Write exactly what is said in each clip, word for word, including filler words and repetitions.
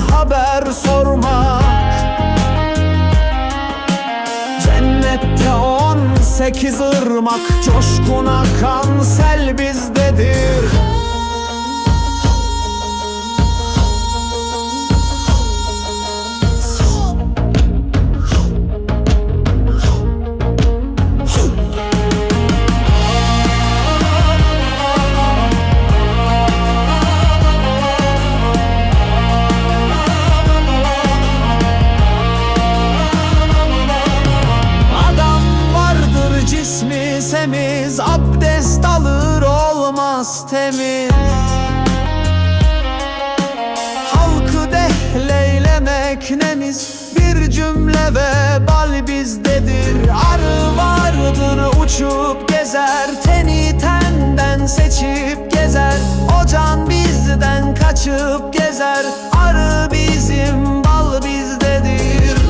haber sormak. Cennette on sekiz ırmak, coşkun akan sel bizdedir. Cismi semiz, abdest alır olmaz temiz. Halkı dehleylemek nemiz, bir cümle ve bal bizdedir. Arı vardır uçup gezer, teni tenden seçip gezer. O can bizden kaçıp gezer, arı bizim, bal bizdedir.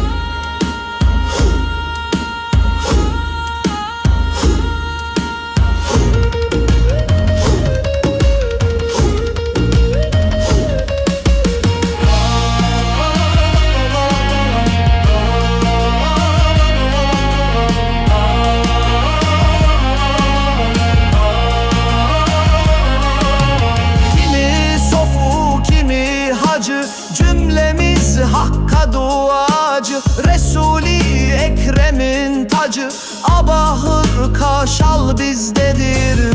Cümlemiz Hakk'a duacı, Resul-i Ekrem'in tacı. Abahır kaşal bizdedir.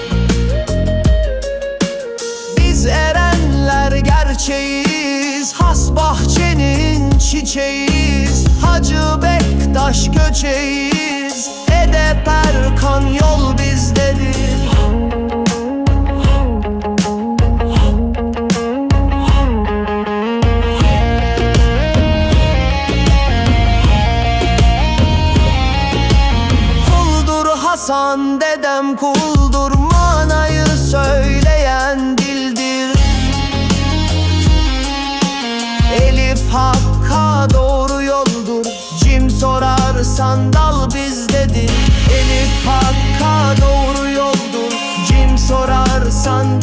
Biz erenler gerçeğiz, has bahçenin çiçeğiz. Hacı Bektaş köçeğiz, edep erkan yol bizdedir. Hasan dedem kuldur, manayı söyleyen dildir. Elif Hakk'a doğru yoldur, cim sorarsan dal bizdedir. Elif Hakk'a doğru yoldur, cim sorarsan